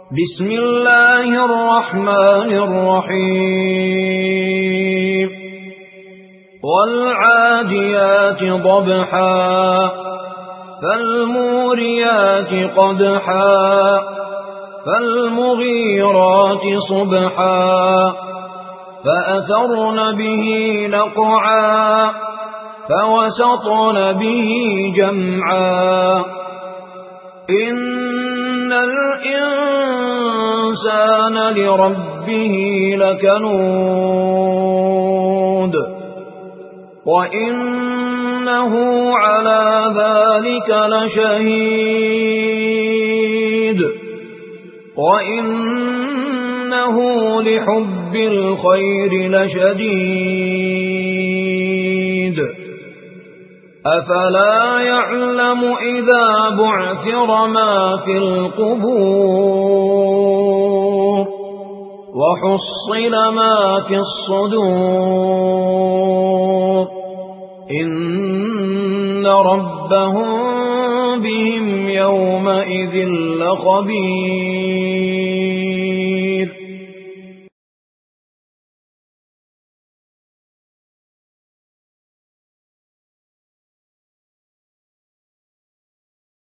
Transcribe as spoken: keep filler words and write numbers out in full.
بسم الله الرحمن الرحيم والعاديات ضبحا فالموريات قدحا فالمغيرات صبحا فأثرن به نقعا فوسطن به جمعا إن الإنسان لربه لكنود وإنه على ذلك لشهيد وإنه لحب الخير لشديد أفلا يعلم إذا بعثر ما في القبور وحصل ما في الصدور إن ربهم بهم يومئذ لخبير